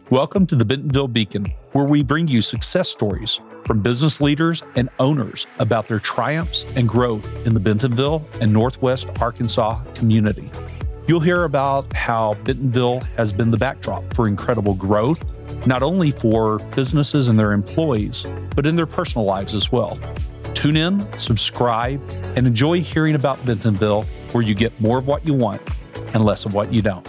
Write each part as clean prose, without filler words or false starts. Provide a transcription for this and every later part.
Welcome to the Bentonville Beacon, where we bring you success stories from business leaders and owners about their triumphs and growth in the Bentonville and Northwest Arkansas community. You'll hear about how Bentonville has been the backdrop for incredible growth, not only for businesses and their employees, but in their personal lives as well. Tune in, subscribe, and enjoy hearing about Bentonville, where you get more of what you want and less of what you don't.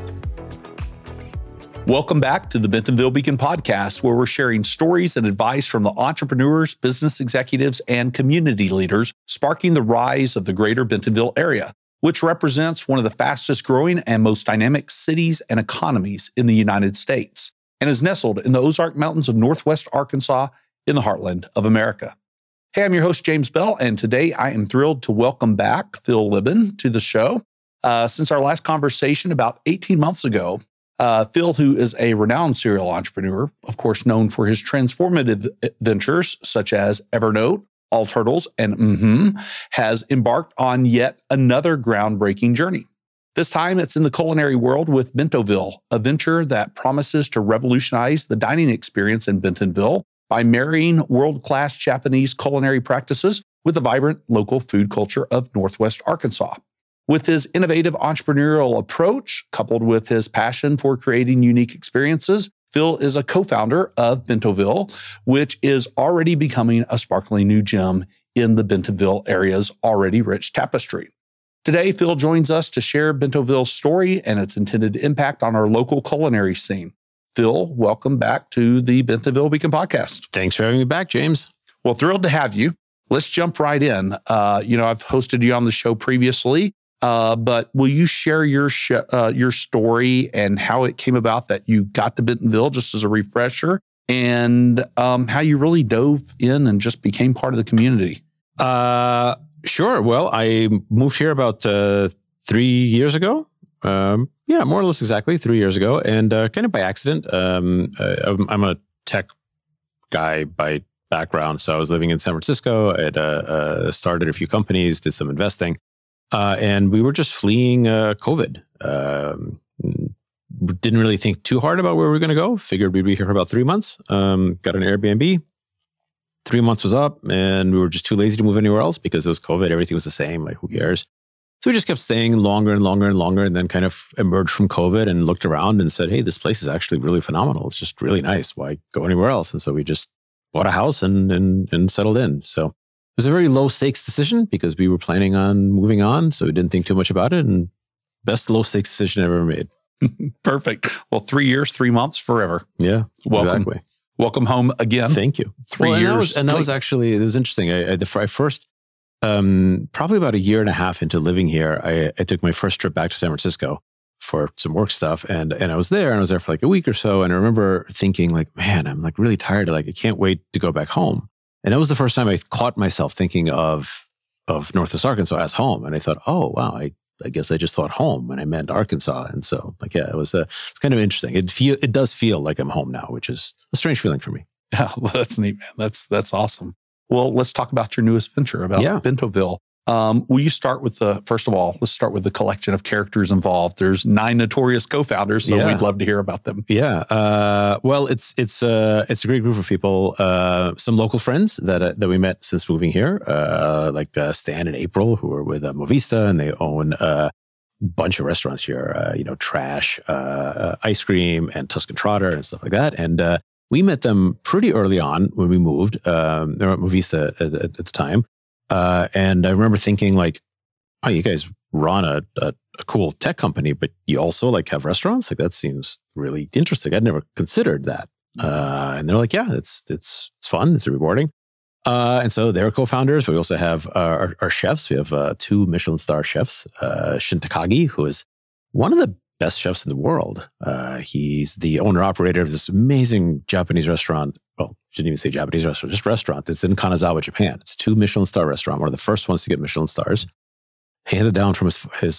Welcome back to the Bentonville Beacon podcast, where we're sharing stories and advice from the entrepreneurs, business executives, and community leaders sparking the rise of the greater Bentonville area, which represents one of the fastest growing and most dynamic cities and economies in the United States, and is nestled in the Ozark Mountains of Northwest Arkansas in the heartland of America. Hey, I'm your host, James Bell, and today I am thrilled to welcome back Phil Libin to the show. Since our last conversation about 18 months ago, Phil, who is a renowned serial entrepreneur, of course known for his transformative ventures such as Evernote, All Turtles, and has embarked on yet another groundbreaking journey. This time it's in the culinary world with Bentoville, a venture that promises to revolutionize the dining experience in Bentonville by marrying world-class Japanese culinary practices with the vibrant local food culture of Northwest Arkansas. With his innovative entrepreneurial approach, coupled with his passion for creating unique experiences, Phil is a co-founder of Bentoville, which is already becoming a sparkling new gem in the Bentonville area's already rich tapestry. Today, Phil joins us to share Bentoville's story and its intended impact on our local culinary scene. Phil, welcome back to the Bentonville Beacon podcast. Thanks for having me back, James. Well, thrilled to have you. Let's jump right in. I've hosted you on the show previously. But will you share your story and how it came about that you got to Bentonville, just as a refresher, and how you really dove in and just became part of the community? Sure. Well, I moved here about 3 years ago. More or less exactly 3 years ago, and kind of by accident. I'm a tech guy by background, so I was living in San Francisco. I started a few companies, did some investing. And we were just fleeing COVID. Didn't really think too hard about where we were going to go. Figured we'd be here for about 3 months. Got an Airbnb. 3 months was up, and we were just too lazy to move anywhere else because it was COVID. Everything was the same. Like, who cares? So we just kept staying longer and longer and longer, and then kind of emerged from COVID and looked around and said, hey, this place is actually really phenomenal. It's just really nice. Why go anywhere else? And so we just bought a house and settled in. So it was a very low stakes decision because we were planning on moving on. So we didn't think too much about it, and best low stakes decision I've ever made. Perfect. Well, 3 years, 3 months, forever. Yeah, welcome. Exactly. Welcome home again. Thank you. 3 years. That was actually, it was interesting. I first, probably about a year and a half into living here, I took my first trip back to San Francisco for some work stuff. And I was there for like a week or so. And I remember thinking like, man, I'm like really tired. Like, I can't wait to go back home. And that was the first time I caught myself thinking of Northwest Arkansas as home. And I thought, oh, wow, I guess I just thought home when I meant Arkansas. And so like, yeah, it's kind of interesting. It does feel like I'm home now, which is a strange feeling for me. Yeah, well, that's neat, man. That's awesome. Well, let's talk about your newest venture, about Bentoville. Will you start with first of all, let's start with the collection of characters involved. There's 9 notorious co-founders, so we'd love to hear about them. Yeah. Well, it's a great group of people. Some local friends that we met since moving here, like Stan and April, who are with Movista, and they own a bunch of restaurants here, Trash, Ice Cream, and Tuscan Trotter, and stuff like that. And we met them pretty early on when we moved. They were at Movista at the time. And I remember thinking like, oh, you guys run a cool tech company, but you also like have restaurants? Like, that seems really interesting. I'd never considered that. And they're like, yeah, it's fun. It's rewarding. And so they're co-founders. We also have our chefs. We have 2 Michelin star chefs, Shin Takagi, who is one of the best chefs in the world. He's the owner operator of this amazing Japanese restaurant. Well, shouldn't even say Japanese restaurant, just restaurant. It's in Kanazawa, Japan. It's a 2 Michelin star restaurant, one of the first ones to get Michelin stars, handed down from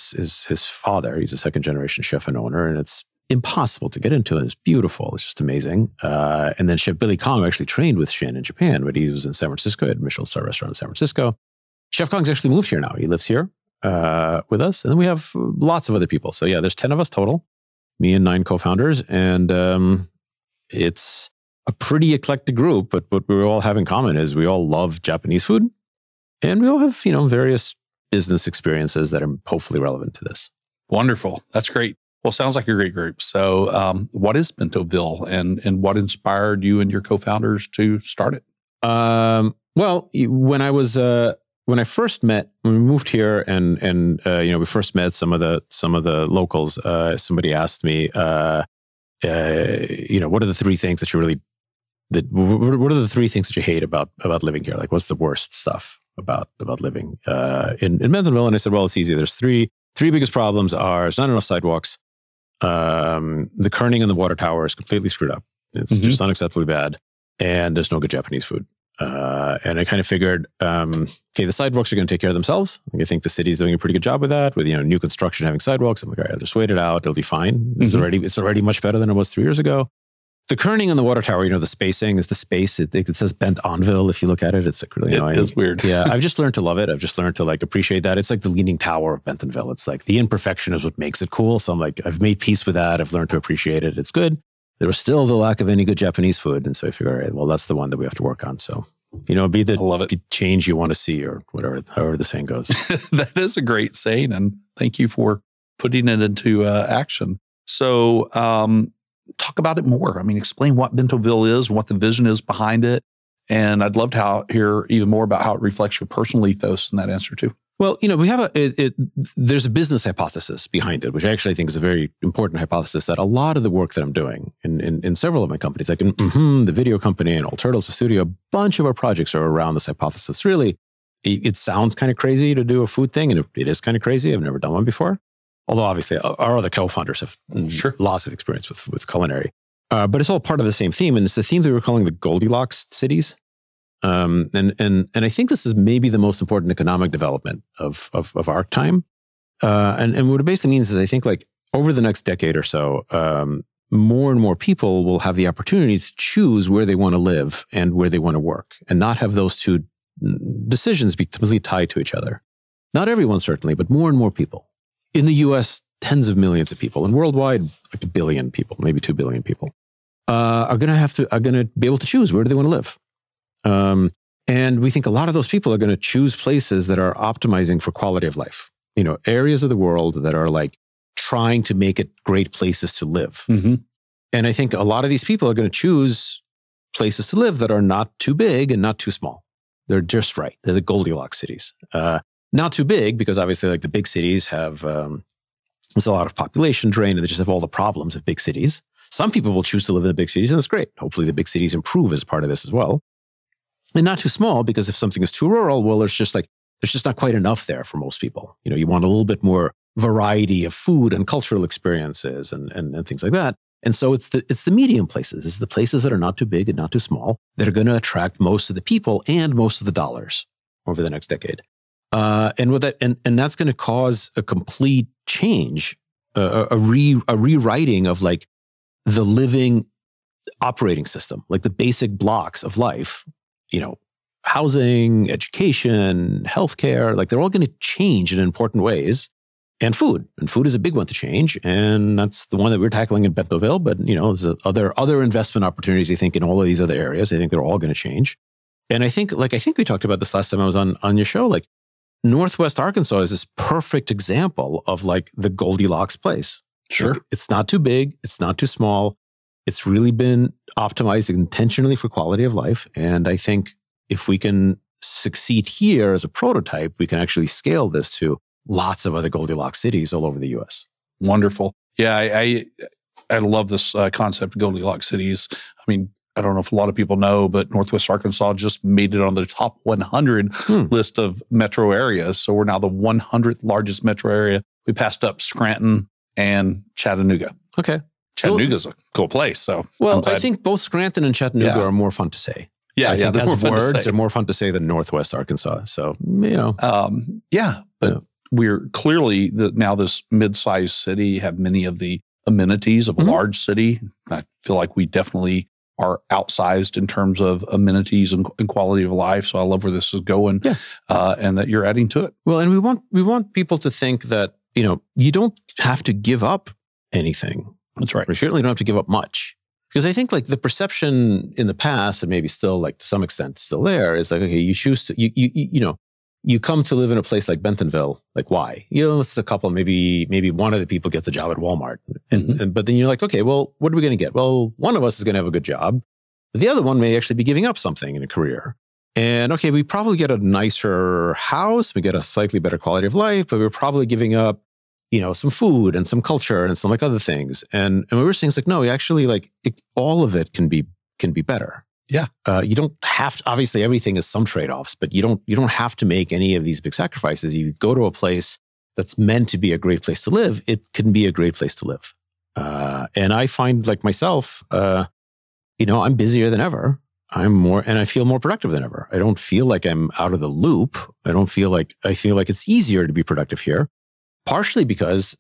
his father. He's a second generation chef and owner, and it's impossible to get into. And it's beautiful. It's just amazing. And then Chef Billy Kong actually trained with Shin in Japan, but he was in San Francisco, had a Michelin star restaurant in San Francisco. Chef Kong's actually moved here now. He lives here with us. And then we have lots of other people. So yeah, there's 10 of us total, me and 9 co-founders. And it's a pretty eclectic group, but what we all have in common is we all love Japanese food, and we all have, various business experiences that are hopefully relevant to this. Wonderful. That's great. Well, sounds like a great group. So what is Bentoville and what inspired you and your co-founders to start it? Well, when I first met, when we moved here and we first met some of the locals, somebody asked me, what are the three things that you really, what are the three things that you hate about living here? Like, what's the worst stuff about living in Bentonville? And I said, well, it's easy. There's three biggest problems are there's not enough sidewalks. The kerning in the water tower is completely screwed up. It's just unacceptably bad. And there's no good Japanese food. And I kind of figured, okay, the sidewalks are going to take care of themselves. I think the city's doing a pretty good job with that, with new construction having sidewalks. I'm like, all right, I'll just wait it out. It'll be fine. It's already much better than it was 3 years ago. The kerning on the water tower, the spacing is the space. It says Bentonville. If you look at it, it's like really annoying. It is weird. Yeah, I've just learned to love it. I've just learned to appreciate that. It's like the Leaning Tower of Bentonville. It's like the imperfection is what makes it cool. So I'm like, I've made peace with that. I've learned to appreciate it. It's good. There was still the lack of any good Japanese food. And so I figured, all right, well, that's the one that we have to work on. So, be the change you want to see or whatever, however the saying goes. That is a great saying. And thank you for putting it into action. So talk about it more. I mean, explain what Bentoville is and what the vision is behind it. And I'd love to hear even more about how it reflects your personal ethos in that answer too. Well, we have there's a business hypothesis behind it, which I actually think is a very important hypothesis that a lot of the work that I'm doing in several of my companies, like in the video company and All Turtles, the studio, a bunch of our projects are around this hypothesis. Really, it sounds kind of crazy to do a food thing, and it is kind of crazy. I've never done one before. Although obviously our other co-founders have lots of experience with culinary. But it's all part of the same theme, and it's the theme that we're calling the Goldilocks cities. And I think this is maybe the most important economic development of our time. And what it basically means is I think over the next decade or so, more and more people will have the opportunity to choose where they want to live and where they want to work, and not have those two decisions be completely tied to each other. Not everyone, certainly, but more and more people. In the US, tens of millions of people, and worldwide, 1 billion people, maybe 2 billion people, are going to be able to choose where do they want to live. And we think a lot of those people are going to choose places that are optimizing for quality of life. Areas of the world that are trying to make it great places to live. And I think a lot of these people are going to choose places to live that are not too big and not too small. They're just right. They're the Goldilocks cities. Not too big, because obviously the big cities have, there's a lot of population drain, and they just have all the problems of big cities. Some people will choose to live in the big cities, and that's great. Hopefully the big cities improve as part of this as well. And not too small, because if something is too rural, well, there's just not quite enough there for most people. You want a little bit more variety of food and cultural experiences and things like that. And so it's the medium places. It's the places that are not too big and not too small that are going to attract most of the people and most of the dollars over the next decade. And with that, and that's going to cause a complete change, a rewriting of the living operating system, the basic blocks of life. Housing, education, healthcare, they're all going to change in important ways. And food is a big one to change. And that's the one that we're tackling in Bentoville. But, there's other investment opportunities, I think, in all of these other areas. I think they're all going to change. And I think we talked about this last time I was on your show, Northwest Arkansas is this perfect example of the Goldilocks place. Sure. It's not too big. It's not too small. It's really been optimized intentionally for quality of life. And I think if we can succeed here as a prototype, we can actually scale this to lots of other Goldilocks cities all over the US. Wonderful. Yeah, I love this concept of Goldilocks cities. I mean, I don't know if a lot of people know, but Northwest Arkansas just made it on the top 100 list of metro areas. So we're now the 100th largest metro area. We passed up Scranton and Chattanooga. Okay. Chattanooga's a cool place. So, I think both Scranton and Chattanooga are more fun to say. Yeah, as words, they're more fun to say than Northwest Arkansas. So, but we're clearly now this mid-sized city have many of the amenities of a large city. I feel like we definitely are outsized in terms of amenities and quality of life. So I love where this is going, and that you're adding to it. Well, and we want people to think that you don't have to give up anything. That's right. We certainly don't have to give up much. Because I think like the perception in the past, and maybe still like to some extent still there, is like, okay, you choose to, you come to live in a place like Bentonville. Like, why? It's a couple, maybe one of the people gets a job at Walmart. But then you're like, okay, well, what are we going to get? Well, one of us is going to have a good job. The other one may actually be giving up something in a career. And okay, we probably get a nicer house, we get a slightly better quality of life, but we're probably giving up, some food and some culture and some like other things. And we were saying, it's like, no, actually, like all of it can be better. Yeah. You don't have to, obviously everything is some trade-offs, but you don't have to make any of these big sacrifices. You go to a place that's meant to be a great place to live. It can be a great place to live. And I find like myself, I'm busier than ever. And I feel more productive than ever. I don't feel like I'm out of the loop. I feel like it's easier to be productive here, partially because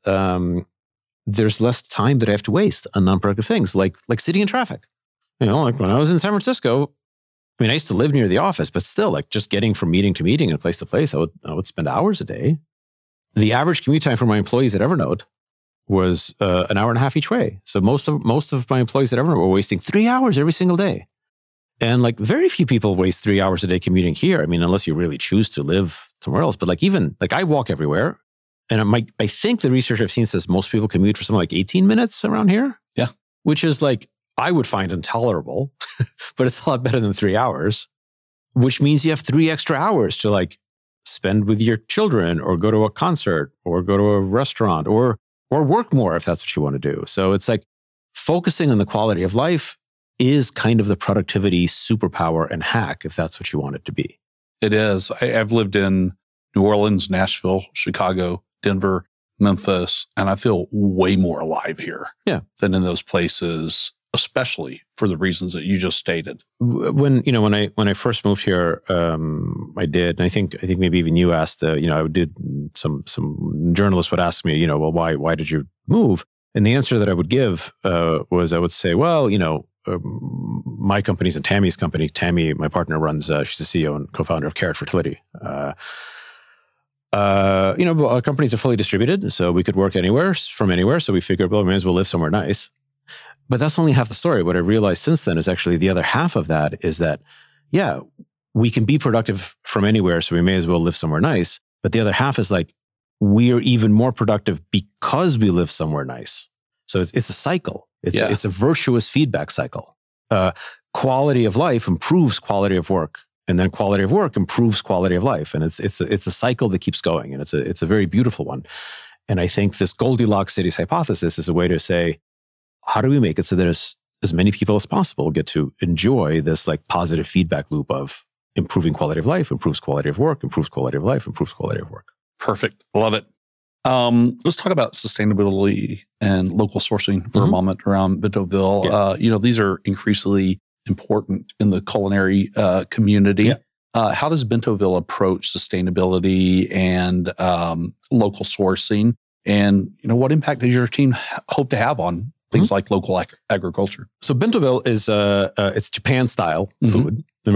there's less time that I have to waste on non-productive things like sitting in traffic. Like when I was in San Francisco, I used to live near the office, but still like just getting from meeting to meeting and place to place, I would spend hours a day. The average commute time for my employees at Evernote was an hour and a half each way. So most of my employees at Evernote were wasting 3 hours every single day. And like very few people waste 3 hours a day commuting here. Unless you really choose to live somewhere else. But like even like I walk everywhere, and I think the research I've seen says most people commute for something like 18 minutes around here. Yeah, which is like I would find intolerable, but it's a lot better than 3 hours. Which means you have 3 extra hours to like spend with your children, or go to a concert, or go to a restaurant, or work more if that's what you want to do. So it's like focusing on the quality of life is kind of the productivity superpower and hack, if that's what you want it to be. It is. I've lived in New Orleans, Nashville, Chicago, Denver, Memphis, and I feel way more alive here than in those places, especially for the reasons that you just stated. When I first moved here, I did, and I think maybe even you asked. I did some journalists would ask me, well, why did you move? And the answer that I would give was I would say, well, my company's and Tammy's company. Tammy, my partner, runs. She's the CEO and co-founder of Carrot Fertility. Our companies are fully distributed, so we could work from anywhere. So we figured, well, we may as well live somewhere nice. But that's only half the story. What I realized since then is actually the other half of that is that, we can be productive from anywhere, so we may as well live somewhere nice. But the other half is like, we are even more productive because we live somewhere nice. So it's a cycle. It's a virtuous feedback cycle. Quality of life improves quality of work, and then quality of work improves quality of life. And it's a cycle that keeps going, and it's a very beautiful one. And I think this Goldilocks cities hypothesis is a way to say, how do we make it so that as many people as possible get to enjoy this like positive feedback loop of improving quality of life, improves quality of work, improves quality of life, improves quality of work. Perfect. Love it. Let's talk about sustainability and local sourcing for a moment around Bentonville. Yeah. These are increasingly important in the culinary community. Yeah. How does Bentonville approach sustainability and local sourcing? And what impact does your team hope to have on things like local agriculture? So Bentonville is it's Japan style food, and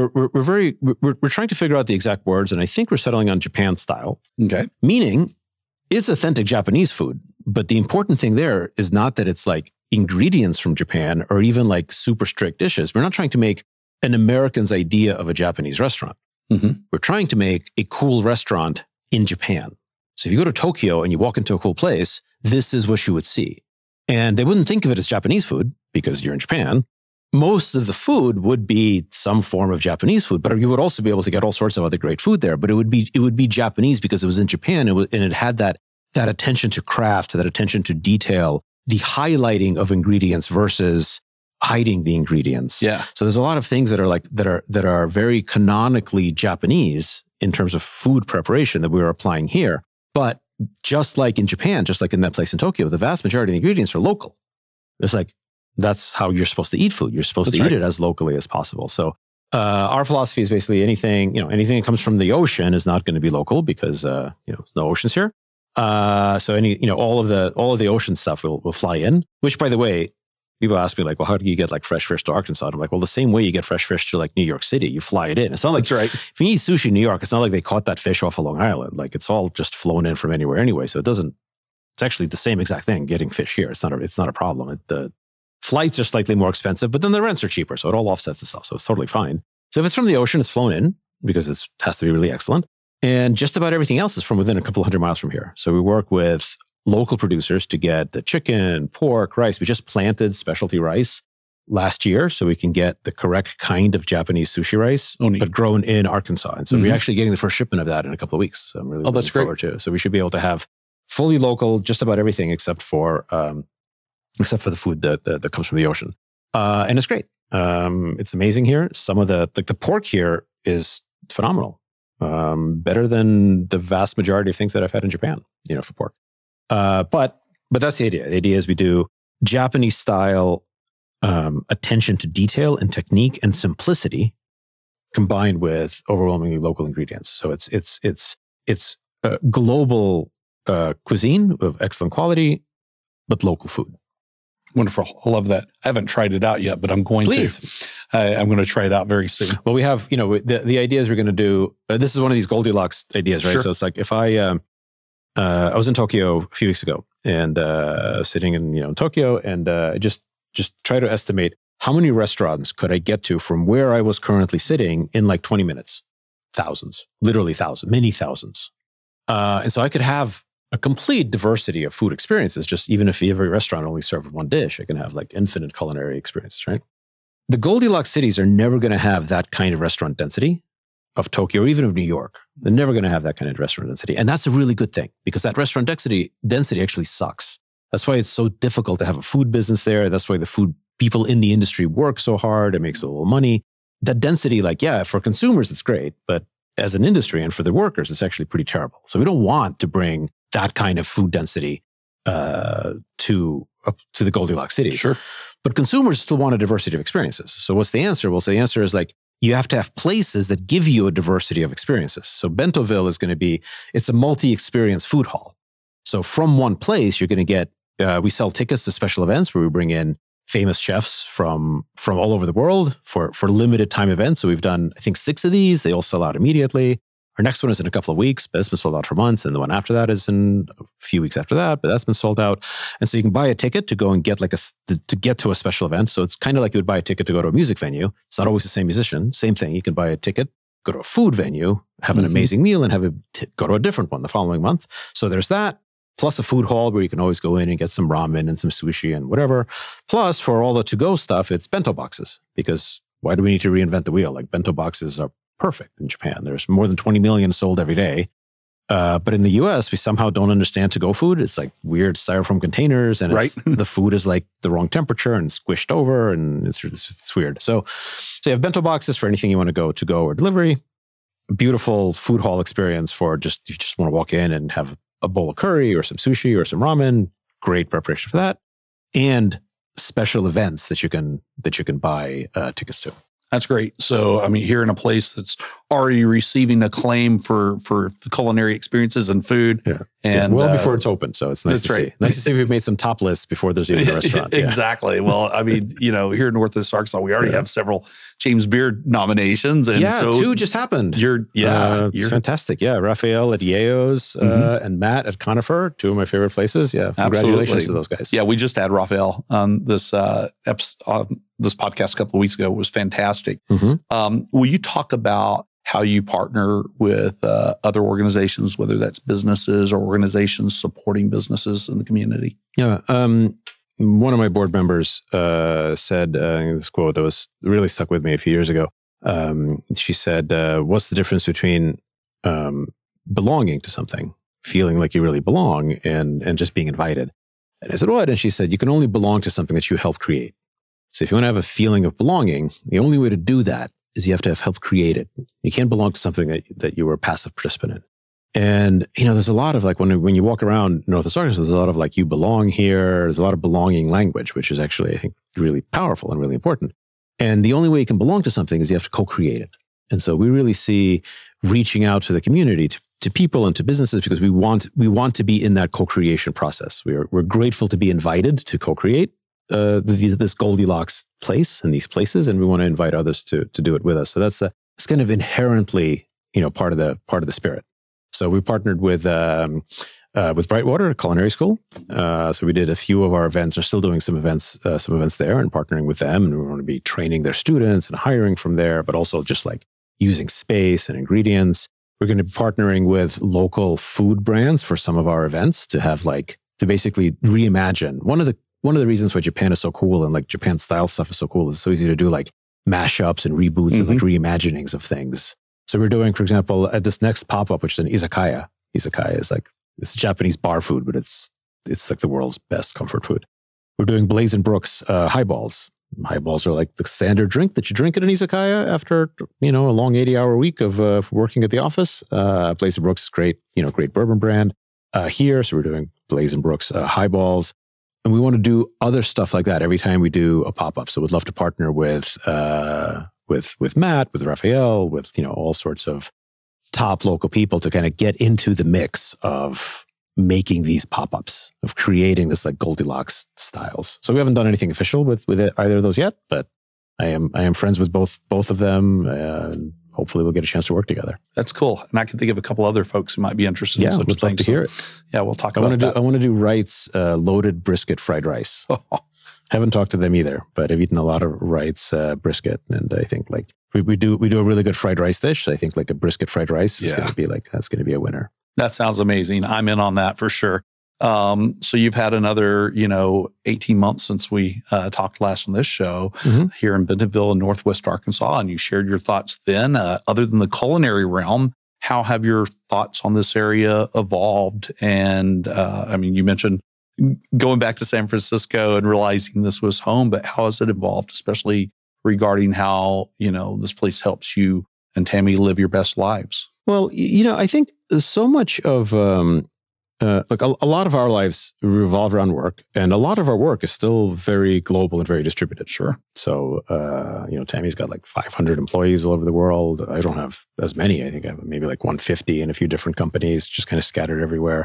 we're trying to figure out the exact words, and I think we're settling on Japan style. Okay, meaning it's authentic Japanese food, but the important thing there is not that it's like ingredients from Japan or even like super strict dishes. We're not trying to make an American's idea of a Japanese restaurant. We're trying to make a cool restaurant in Japan. So if you go to Tokyo and you walk into a cool place, this is what you would see. And they wouldn't think of it as Japanese food because you're in Japan. Most of the food would be some form of Japanese food, but you would also be able to get all sorts of other great food there. But it would be Japanese because it was in Japan, and it had that attention to craft, that attention to detail, the highlighting of ingredients versus hiding the ingredients. Yeah. So there's a lot of things that are very canonically Japanese in terms of food preparation that we're applying here. But just like in Japan, just like in that place in Tokyo, the vast majority of the ingredients are local. It's like, that's how you're supposed to eat food. You're supposed to eat it as locally as possible. So our philosophy is basically anything that comes from the ocean is not going to be local because there's no oceans here. So all of the ocean stuff will fly in, which, by the way, people ask me like, well, how do you get like fresh fish to Arkansas? And I'm like, well, the same way you get fresh fish to like New York City, you fly it in. It's not like, that's right. If you eat sushi in New York, it's not like they caught that fish off of Long Island. Like it's all just flown in from anywhere anyway. So it's actually the same exact thing getting fish here. It's not a problem. Flights are slightly more expensive, but then the rents are cheaper. So it all offsets itself. So it's totally fine. So if it's from the ocean, it's flown in because it has to be really excellent. And just about everything else is from within a couple 100 miles from here. So we work with local producers to get the chicken, pork, rice. We just planted specialty rice last year so we can get the correct kind of Japanese sushi rice, but grown in Arkansas. And so we're actually getting the first shipment of that in a couple of weeks. So I'm really looking forward to it. So we should be able to have fully local, just about everything except for the food that comes from the ocean. And it's great. It's amazing here. Some of the pork here is phenomenal. Better than the vast majority of things that I've had in Japan, for pork. But that's the idea. The idea is we do Japanese style attention to detail and technique and simplicity combined with overwhelmingly local ingredients. So it's a global cuisine of excellent quality, but local food. Wonderful. I love that. I haven't tried it out yet, but I'm going to. I'm going to try it out very soon. Well, we have, the idea is we're going to do, this is one of these Goldilocks ideas, right? Sure. So it's like if I was in Tokyo a few weeks ago and sitting in, Tokyo and just try to estimate how many restaurants could I get to from where I was currently sitting in like 20 minutes? Thousands, literally thousands, many thousands. And so I could have a complete diversity of food experiences. Just even if every restaurant only served one dish, I can have like infinite culinary experiences, right? The Goldilocks cities are never going to have that kind of restaurant density of Tokyo or even of New York. They're never going to have that kind of restaurant density. And that's a really good thing because that restaurant density actually sucks. That's why it's so difficult to have a food business there. That's why the food people in the industry work so hard. It makes a little money. That density, for consumers, it's great. But as an industry and for the workers, it's actually pretty terrible. So we don't want to bring that kind of food density to the Goldilocks cities. Sure. But consumers still want a diversity of experiences. So what's the answer? Well, so the answer is you have to have places that give you a diversity of experiences. So Bentoville is going to be, it's a multi-experience food hall. So from one place, you're going to get, we sell tickets to special events where we bring in famous chefs from all over the world for limited time events. So we've done, I think, 6 of these. They all sell out immediately. Our next one is in a couple of weeks, but it's been sold out for months. And the one after that is in a few weeks after that, but that's been sold out. And so you can buy a ticket to go and get to get to a special event. So it's kind of like you would buy a ticket to go to a music venue. It's not always the same musician. Same thing. You can buy a ticket, go to a food venue, have an amazing meal, and go to a different one the following month. So there's that. Plus a food hall where you can always go in and get some ramen and some sushi and whatever. Plus for all the to-go stuff, it's bento boxes. Because why do we need to reinvent the wheel? Like bento boxes are perfect in Japan. There's more than 20 million sold every day. But in the US, we somehow don't understand to-go food. It's like weird styrofoam containers and the food is like the wrong temperature and squished over and it's weird. So you have bento boxes for anything you want to go to-go or delivery. A beautiful food hall experience for you just want to walk in and have a bowl of curry or some sushi or some ramen. Great preparation for that. And special events that you can buy tickets to. That's great. So, here in a place that's already receiving acclaim for the culinary experiences and food. Yeah. And before it's open. So it's nice to see. Nice to see we've made some top lists before there's even a restaurant. Exactly. Yeah. Well, here in Northwest Arkansas, we already have several James Beard nominations. And so 2 just happened. It's fantastic. Yeah. Raphael at Yeo's and Matt at Conifer, 2 of my favorite places. Yeah. Congratulations to those guys. Yeah. We just had Raphael on this this podcast a couple of weeks ago. It was fantastic. Will you talk about how you partner with other organizations, whether that's businesses or organizations supporting businesses in the community? Yeah. One of my board members said this quote that was really stuck with me a few years ago. She said, what's the difference between belonging to something, feeling like you really belong, and just being invited? And I said, what? And she said, you can only belong to something that you helped create. So if you want to have a feeling of belonging, the only way to do that is you have to have helped create it. You can't belong to something that you were a passive participant in. And, there's a lot of when you walk around Northwest Arkansas, there's a lot of you belong here. There's a lot of belonging language, which is actually, I think, really powerful and really important. And the only way you can belong to something is you have to co-create it. And so we really see reaching out to the community, to people and to businesses, because we want to be in that co-creation process. We're grateful to be invited to co-create this Goldilocks place and these places, and we want to invite others to do it with us. So that's kind of inherently, part of the spirit. So we partnered with with Brightwater Culinary School. So we did a few of our events, are still doing some events there and partnering with them. And we want to be training their students and hiring from there, but also just like using space and ingredients. We're going to be partnering with local food brands for some of our events to have to basically reimagine. One of the reasons why Japan is so cool and like Japan style stuff is so cool is it's so easy to do like mashups and reboots and like reimaginings of things. So we're doing, for example, at this next pop-up, which is an izakaya. Izakaya is like, it's Japanese bar food, but it's like the world's best comfort food. We're doing Blaze and Brooks highballs. Highballs are like the standard drink that you drink at an izakaya after, a long 80-hour week of working at the office. Blaze and Brooks is great bourbon brand here. So we're doing Blaze and Brooks highballs. And we want to do other stuff like that every time we do a pop-up. So we'd love to partner with Matt, with Raphael, with, all sorts of top local people to kind of get into the mix of making these pop-ups, of creating this like Goldilocks styles. So we haven't done anything official with either of those yet, but I am friends with both of them, and hopefully we'll get a chance to work together. That's cool. And I can think of a couple other folks who might be interested in such things. Yeah, would love to hear it. Yeah, we'll talk about that. I want to do Wright's loaded brisket fried rice. Haven't talked to them either, but I've eaten a lot of Wright's brisket, and I think like we do a really good fried rice dish. I think like a brisket fried rice is going to be that's going to be a winner. That sounds amazing. I'm in on that for sure. So you've had another, 18 months since we talked last on this show here in Bentonville in Northwest Arkansas, and you shared your thoughts then. Other than the culinary realm, how have your thoughts on this area evolved? And you mentioned going back to San Francisco and realizing this was home, but how has it evolved, especially regarding how, this place helps you and Tammy live your best lives? Well, I think so much of, a lot of our lives revolve around work, and a lot of our work is still very global and very distributed. Sure. So, Tammy's got like 500 employees all over the world. I don't have as many. I think I have maybe like 150 in a few different companies, just kind of scattered everywhere.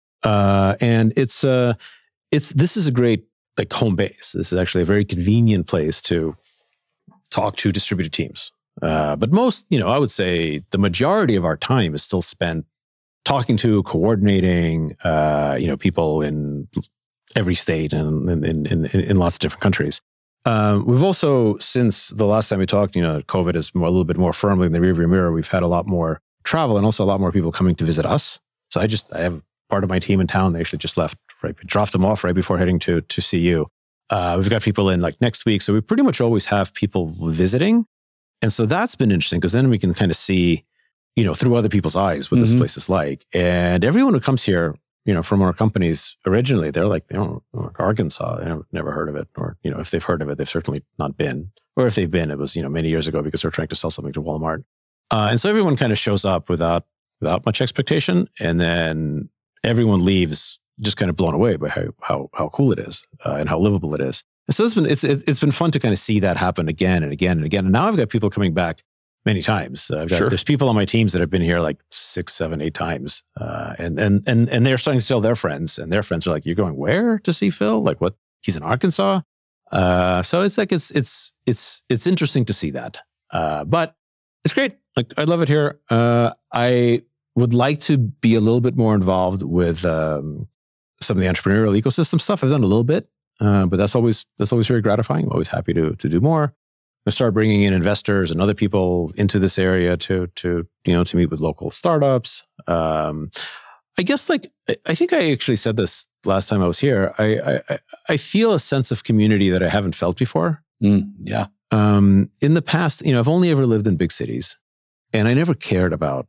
And this is a great like home base. This is actually a very convenient place to talk to distributed teams. But most, I would say the majority of our time is still spent talking to, coordinating, people in every state and in lots of different countries. We've also, since the last time we talked, COVID is a little bit more firmly in the rearview mirror. We've had a lot more travel and also a lot more people coming to visit us. So I have part of my team in town. They actually just left, right? We dropped them off right before heading to see you. We've got people in like next week. So we pretty much always have people visiting. And so that's been interesting because then we can kind of see, through other people's eyes what this place is like. And everyone who comes here, from our companies originally, they're like, Arkansas, I've never heard of it. Or, if they've heard of it, they've certainly not been. Or if they've been, it was, many years ago because they're trying to sell something to Walmart. And so everyone kind of shows up without much expectation. And then everyone leaves just kind of blown away by how cool it is and how livable it is. And so it's been fun to kind of see that happen again and again and again. And now I've got people coming back many times. There's people on my teams that have been here like 6, 7, 8 times. And they're starting to tell their friends, and their friends are like, "You're going where to see Phil? Like what? He's in Arkansas." So it's like, it's interesting to see that. But it's great. Like I love it here. I would like to be a little bit more involved with some of the entrepreneurial ecosystem stuff. I've done a little bit, but that's always very gratifying. I'm always happy to do more. I start bringing in investors and other people into this area to meet with local startups. I guess I think I actually said this last time I was here. I feel a sense of community that I haven't felt before. Yeah. In the past, I've only ever lived in big cities, and I never cared about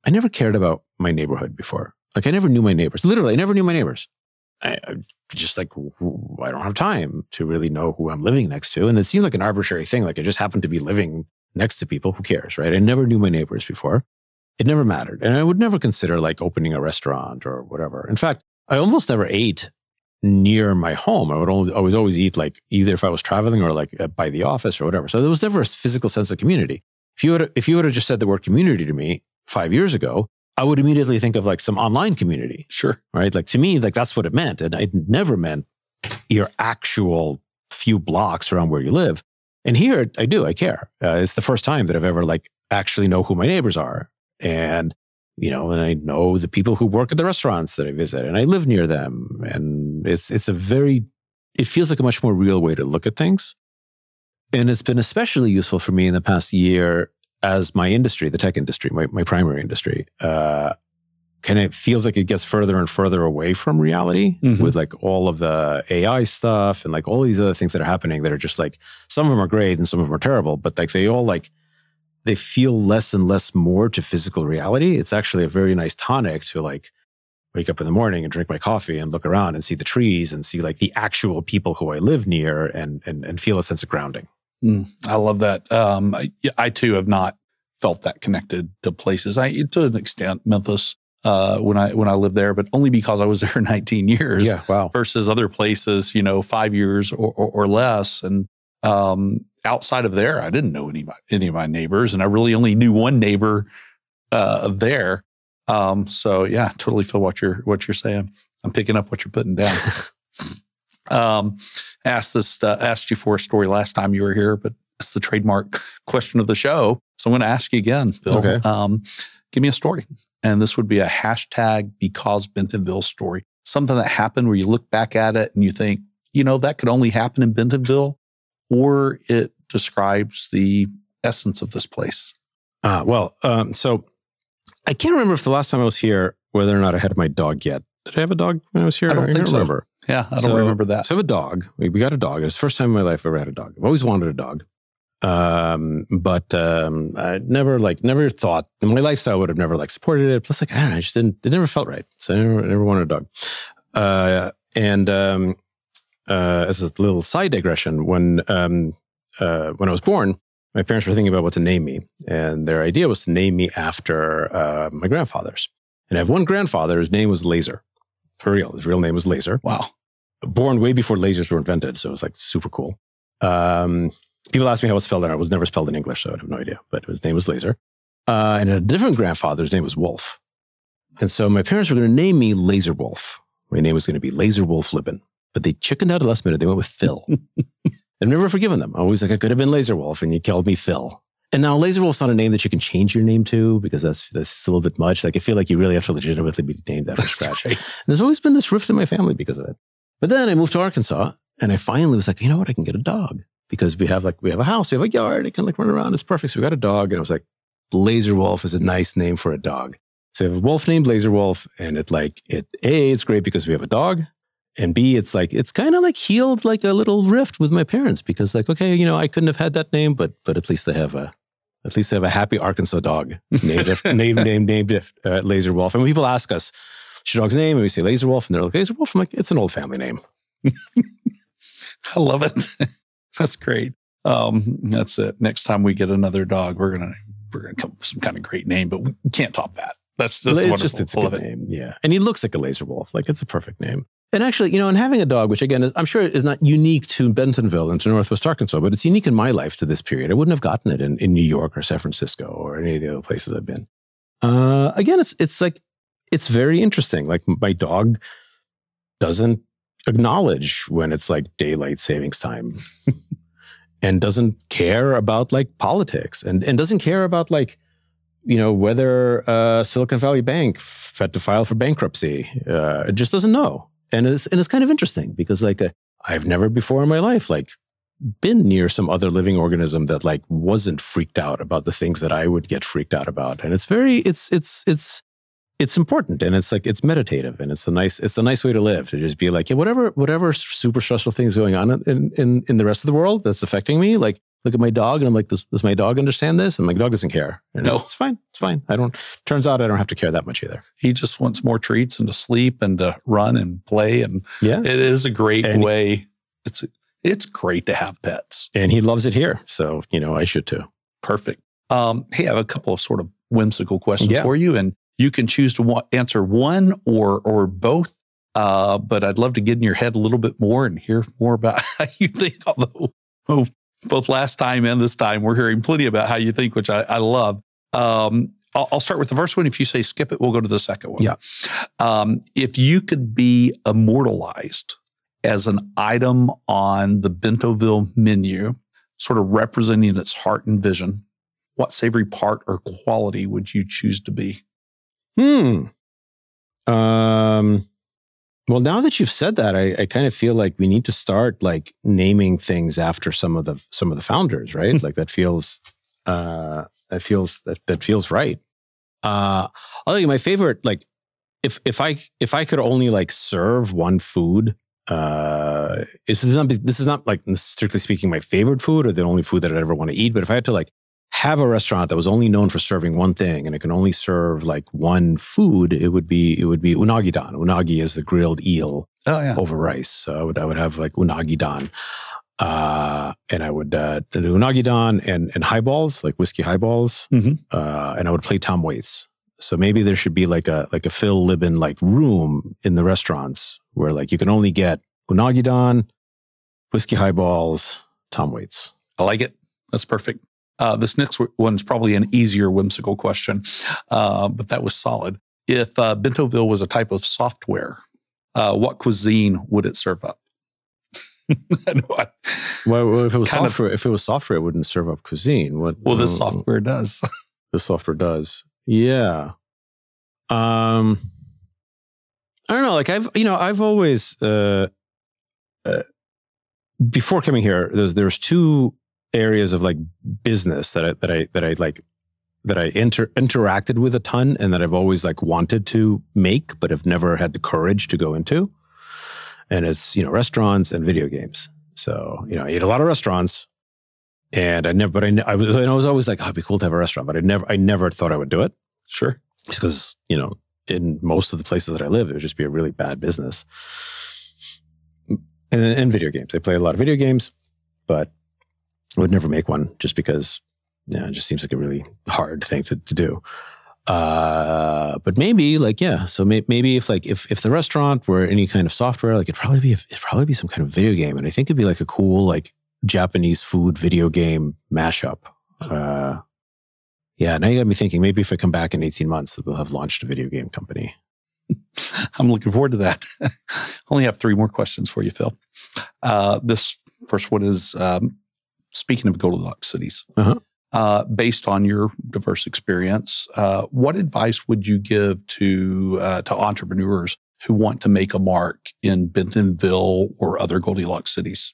my neighborhood before. Like I never knew my neighbors. Literally, I never knew my neighbors. I just like, I don't have time to really know who I'm living next to. And it seems like an arbitrary thing. Like I just happen to be living next to people. Who cares, right? I never knew my neighbors before. It never mattered. And I would never consider like opening a restaurant or whatever. In fact, I almost never ate near my home. I would always eat like either if I was traveling or like by the office or whatever. So there was never a physical sense of community. If you would have just said the word community to me 5 years ago, I would immediately think of like some online community. Sure. Right? Like to me, like that's what it meant. And it never meant your actual few blocks around where you live. And here I care. It's the first time that I've ever like actually know who my neighbors are. And and I know the people who work at the restaurants that I visit, and I live near them. And it feels like a much more real way to look at things. And it's been especially useful for me in the past year as my industry, the tech industry, my primary industry, kind of feels like it gets further and further away from reality with like all of the AI stuff and like all these other things that are happening that are just like, some of them are great and some of them are terrible, but like they all like, they feel less and less more to physical reality. It's actually a very nice tonic to like wake up in the morning and drink my coffee and look around and see the trees and see like the actual people who I live near and feel a sense of grounding. I love that. I too have not felt that connected to places. To an extent, Memphis, when I lived there, but only because I was there 19 years. Yeah, wow. Versus other places, 5 years or less. And outside of there, I didn't know any of my neighbors, and I really only knew one neighbor there. So yeah, totally feel what you're saying. I'm picking up what you're putting down. Asked you for a story last time you were here, but it's the trademark question of the show. So I'm going to ask you again, Phil. Okay. Give me a story. And this would be a hashtag because Bentonville story. Something that happened where you look back at it and you think, that could only happen in Bentonville, or it describes the essence of this place. So I can't remember if the last time I was here, whether or not I had my dog yet. Did I have a dog when I was here? I don't think so. Remember. Yeah, I don't remember that. So I have a dog. We got a dog. It was the first time in my life I ever had a dog. I've always wanted a dog. But I never thought, my lifestyle would have never supported it. Plus, I don't know, it never felt right. So I never wanted a dog. As a little side digression, when I was born, my parents were thinking about what to name me. And their idea was to name me after my grandfathers. And I have one grandfather, his name was Laser. For real. His real name was Laser. Wow. Born way before lasers were invented. So it was super cool. People ask me how it's spelled, and it was never spelled in English, so I have no idea. But his name was Laser. And a different grandfather's name was Wolf. And so my parents were going to name me Laser Wolf. My name was going to be Laser Wolf Libben. But they chickened out at the last minute. They went with Phil. I've never forgiven them. I always I could have been Laser Wolf, and you called me Phil. And now Laser Wolf's not a name that you can change your name to, because that's a little bit much. I feel like you really have to legitimately be named that from scratch. Right. And there's always been this rift in my family because of it. But then I moved to Arkansas, and I finally was like, you know what? I can get a dog. Because we have a house, we have a yard, I can run around. It's perfect. So we got a dog, and I was like, Laser Wolf is a nice name for a dog. So I have a wolf named Laser Wolf, and it's great because we have a dog, and B, it's kind of healed a little rift with my parents because I couldn't have had that name, but at least they have a happy Arkansas dog named Laser Wolf. And when people ask us, what's your dog's name? And we say Laser Wolf, and they're like, Laser Wolf. I'm like, it's an old family name. I love it. That's great. That's it. Next time we get another dog, we're gonna come up with some kind of great name, but we can't top that. That's wonderful. It's a good name. Yeah. And he looks like a Laser Wolf. It's a perfect name. And actually, and having a dog, which again, I'm sure is not unique to Bentonville and to Northwest Arkansas, but it's unique in my life to this period. I wouldn't have gotten it in New York or San Francisco or any of the other places I've been. Again, it's very interesting. My dog doesn't acknowledge when it's daylight savings time and doesn't care about politics and doesn't care about whether Silicon Valley Bank had to file for bankruptcy. It just doesn't know. And it's kind of interesting because I've never before in my life been near some other living organism that wasn't freaked out about the things that I would get freaked out about. And it's important, and it's meditative, and it's a nice way to live, to just be whatever super stressful things going on in the rest of the world that's affecting me, look at my dog, and I'm like, does my dog understand this? And my dog doesn't care. And no, it's fine. Turns out I don't have to care that much either. He just wants more treats and to sleep and to run and play. And yeah, it is a great way. It's great to have pets. And he loves it here. So, I should too. Perfect. Hey, I have a couple of sort of whimsical questions for you, and you can choose to answer one or both. But I'd love to get in your head a little bit more and hear more about how you think, although both last time and this time, we're hearing plenty about how you think, which I love. I'll start with the first one. If you say skip it, we'll go to the second one. Yeah. If you could be immortalized as an item on the Bentonville menu, sort of representing its heart and vision, what savory part or quality would you choose to be? Well, now that you've said that, I kind of feel like we need to start like naming things after some of the founders, right? Like that feels right. I'll tell you my favorite. Like, if I could only like serve one food, this is not like strictly speaking my favorite food or the only food that I'd ever want to eat. But if I had to like have a restaurant that was only known for serving one thing and it can only serve like one food, it would be unagi-don. Unagi is the grilled eel over rice. So I would have like unagi-don. And I would do unagi-don and highballs, like whiskey highballs. And I would play Tom Waits. So maybe there should be like a Phil Libin like room in the restaurants where like you can only get unagi-don, whiskey highballs, Tom Waits. I like it. That's perfect. This next one's probably an easier whimsical question, but that was solid. If Bentoville was a type of software, what cuisine would it serve up? Well, if it was software, it wouldn't serve up cuisine. This software does. The software does. Yeah. I don't know. Like I've always before coming here, there's two areas of like business that I interacted with a ton and that I've always like wanted to make, but have never had the courage to go into. And it's, restaurants and video games. So, I ate a lot of restaurants and I was always like, oh, it'd be cool to have a restaurant, but I never thought I would do it. Sure. Just because, in most of the places that I live, it would just be a really bad business. And video games. I play a lot of video games, but I would never make one just because, it just seems like a really hard thing to do. But maybe so maybe if the restaurant were any kind of software, like it'd probably be some kind of video game. And I think it'd be like a cool, like Japanese food video game mashup. Now you got me thinking, maybe if I come back in 18 months, we'll have launched a video game company. I'm looking forward to that. I only have 3 more questions for you, Phil. This first one is, speaking of Goldilocks cities, based on your diverse experience, what advice would you give to entrepreneurs who want to make a mark in Bentonville or other Goldilocks cities?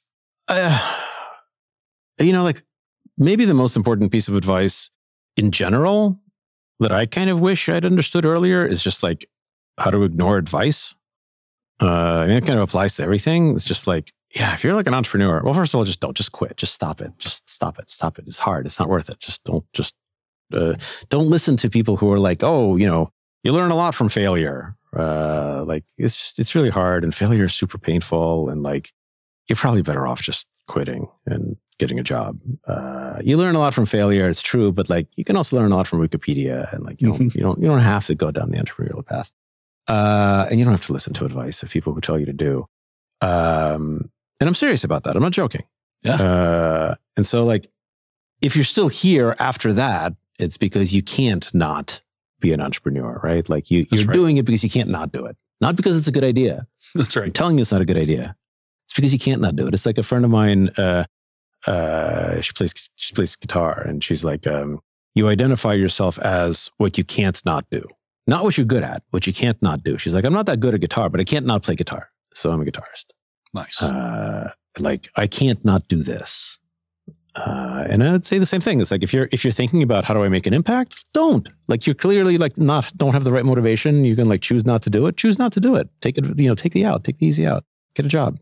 Maybe the most important piece of advice in general that I kind of wish I'd understood earlier is just like how to ignore advice. It kind of applies to everything. It's just like, if you're like an entrepreneur, well, first of all, just quit. Just stop it. Just stop it. Stop it. It's hard. It's not worth it. Don't listen to people who are like, oh, you learn a lot from failure. It's really hard and failure is super painful. And like, you're probably better off just quitting and getting a job. You learn a lot from failure. It's true. But like, you can also learn a lot from Wikipedia and like, you don't have to go down the entrepreneurial path. And you don't have to listen to advice of people who tell you to do. And I'm serious about that. I'm not joking. Yeah. And so like, if you're still here after that, it's because you can't not be an entrepreneur, right? Like you're doing it because you can't not do it. Not because it's a good idea. That's right. I'm telling you it's not a good idea. It's because you can't not do it. It's like a friend of mine, she plays guitar and she's like, you identify yourself as what you can't not do. Not what you're good at, what you can't not do. She's like, I'm not that good at guitar, but I can't not play guitar. So I'm a guitarist. Nice. I can't not do this. And I would say the same thing. It's like, if you're thinking about how do I make an impact, don't. Like, you're clearly like don't have the right motivation. You can like choose not to do it. Choose not to do it. Take it, take the easy out, get a job.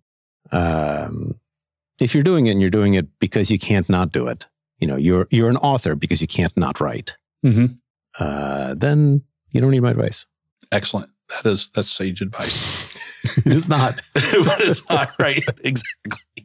If you're doing it and you're doing it because you can't not do it, you're an author because you can't not write. Mm-hmm. Then you don't need my advice. Excellent. That's sage advice. It is not. But it's not, right? Exactly.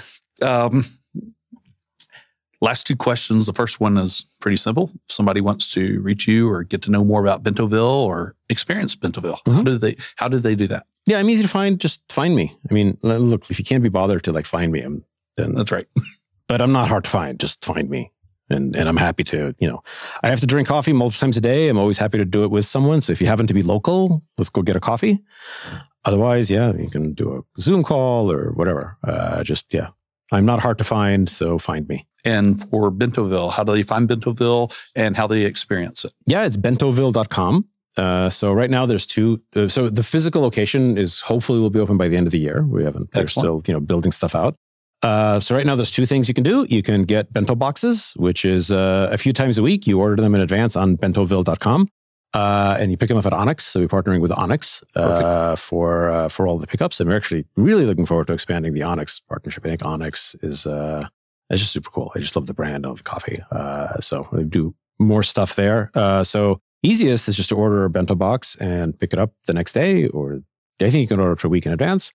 Last 2 questions. The first one is pretty simple. If somebody wants to reach you or get to know more about Bentonville or experience Bentonville, how do they do that? Yeah, I'm easy to find. Just find me. I mean, look, if you can't be bothered to like find me, then that's right. But I'm not hard to find. Just find me. And I'm happy to, I have to drink coffee multiple times a day. I'm always happy to do it with someone. So if you happen to be local, let's go get a coffee. Otherwise, you can do a Zoom call or whatever. I'm not hard to find. So find me. And for Bentonville, how do they find Bentonville and how they experience it? Yeah, it's bentoville.com. So right now there's two. So the physical location is hopefully will be open by the end of the year. We haven't. They're still building stuff out. So right now there's two things you can do. You can get bento boxes, which is a few times a week. You order them in advance on bentoville.com. And you pick them up at Onyx. So we're partnering with Onyx for all the pickups. And we're actually really looking forward to expanding the Onyx partnership. I think Onyx is just super cool. I just love the brand, I love the coffee. So we do more stuff there. So easiest is just to order a bento box and pick it up the next day, or I think you can order it for a week in advance.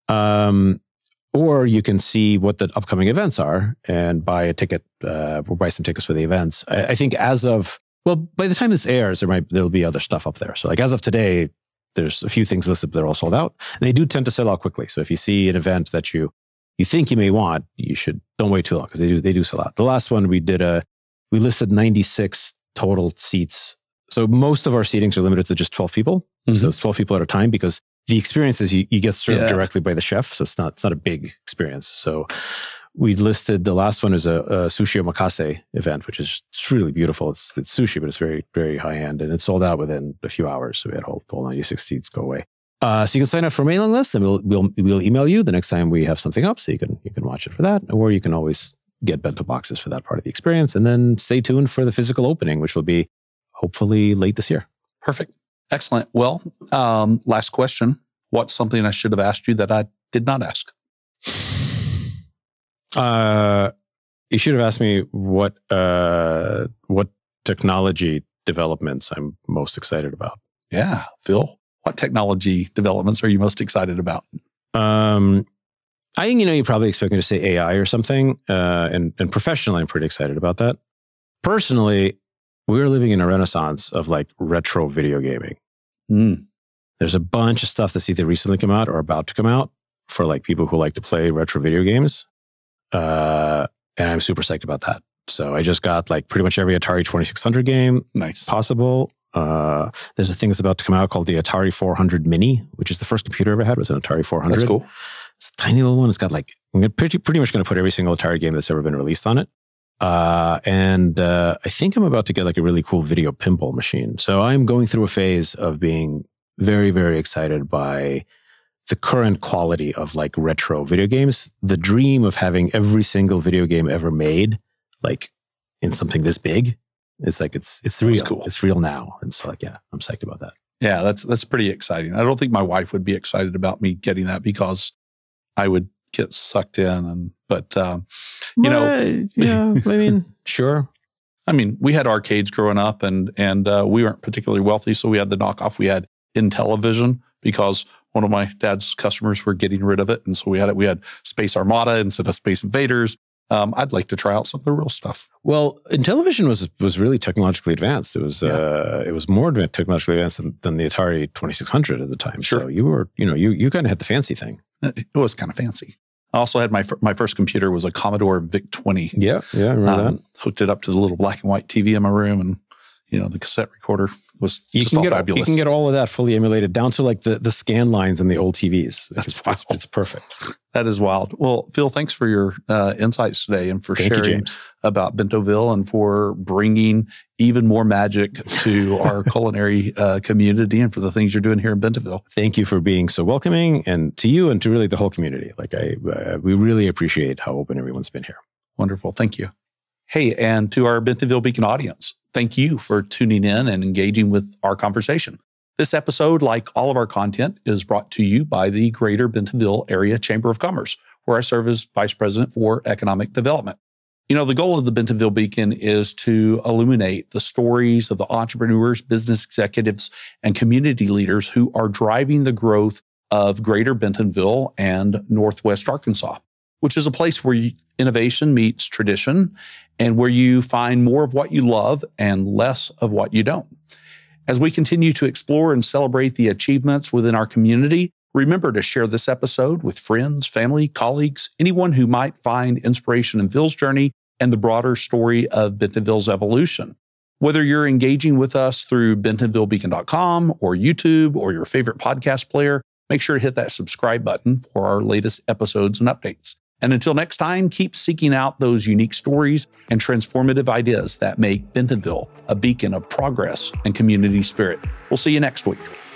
Or you can see what the upcoming events are and buy a ticket, or buy some tickets for the events. I think by the time this airs, there'll be other stuff up there. So like as of today, there's a few things listed, but they're all sold out. And they do tend to sell out quickly. So if you see an event that you think you may want, don't wait too long, because they do sell out. The last one we listed 96 total seats. So most of our seatings are limited to just 12 people. Mm-hmm. So it's 12 people at a time, because the experience is you get served directly by the chef. So it's not a big experience. So we listed, the last one is a sushi omakase event, which is really beautiful. It's sushi, but it's very, very high end, and it sold out within a few hours. So we had whole 96 seats go away. So you can sign up for a mailing list, and we'll email you the next time we have something up, so you can watch it for that, or you can always get bento boxes for that part of the experience. And then stay tuned for the physical opening, which will be hopefully late this year. Perfect. Excellent. Well, last question. What's something I should have asked you that I did not ask? You should have asked me what technology developments I'm most excited about. Yeah, Phil, what technology developments are you most excited about? I think you probably expect me to say AI or something. And professionally, I'm pretty excited about that. Personally, we're living in a renaissance of like retro video gaming. Mm. There's a bunch of stuff that's either recently come out or about to come out for like people who like to play retro video games. And I'm super psyched about that. So I just got like pretty much every Atari 2600 game possible. There's a thing that's about to come out called the Atari 400 Mini, which is the first computer I ever had, was an Atari 400. That's cool. It's a tiny little one. It's got like, I'm pretty much going to put every single Atari game that's ever been released on it. And I think I'm about to get like a really cool video pinball machine. So I'm going through a phase of being very, very excited by the current quality of like retro video games. The dream of having every single video game ever made, like in something this big, it's like, it's real. Cool. It's real now. And so like, yeah, I'm psyched about that. Yeah, that's pretty exciting. I don't think my wife would be excited about me getting that, because I would get sucked in. Yeah, I mean, sure. I mean, we had arcades growing up, and we weren't particularly wealthy, so we had the knockoff. We had Intellivision, because one of my dad's customers were getting rid of it, and so we had it. We had Space Armada instead of Space Invaders. I'd like to try out some of the real stuff. Well, Intellivision was really technologically advanced. It was more technologically advanced than the Atari 2600 at the time. Sure. So you were, you kind of had the fancy thing. It was kind of fancy. I also had my first computer was a Commodore VIC-20. Yeah, I remember that. Hooked it up to the little black and white TV in my room, and the cassette recorder was just all fabulous. You can get all of that fully emulated down to like the scan lines in the old TVs. It's perfect. That is wild. Well, Phil, thanks for your insights today, and for sharing about Bentoville, and for bringing even more magic to our culinary community, and for the things you're doing here in Bentoville. Thank you for being so welcoming, and to you and to really the whole community. Like we really appreciate how open everyone's been here. Wonderful. Thank you. Hey, and to our Bentonville Beacon audience, thank you for tuning in and engaging with our conversation. This episode, like all of our content, is brought to you by the Greater Bentonville Area Chamber of Commerce, where I serve as Vice President for Economic Development. The goal of the Bentonville Beacon is to illuminate the stories of the entrepreneurs, business executives, and community leaders who are driving the growth of Greater Bentonville and Northwest Arkansas, which is a place where innovation meets tradition, and where you find more of what you love and less of what you don't. As we continue to explore and celebrate the achievements within our community, remember to share this episode with friends, family, colleagues, anyone who might find inspiration in Phil's journey and the broader story of Bentonville's evolution. Whether you're engaging with us through bentonvillebeacon.com or YouTube or your favorite podcast player, make sure to hit that subscribe button for our latest episodes and updates. And until next time, keep seeking out those unique stories and transformative ideas that make Bentonville a beacon of progress and community spirit. We'll see you next week.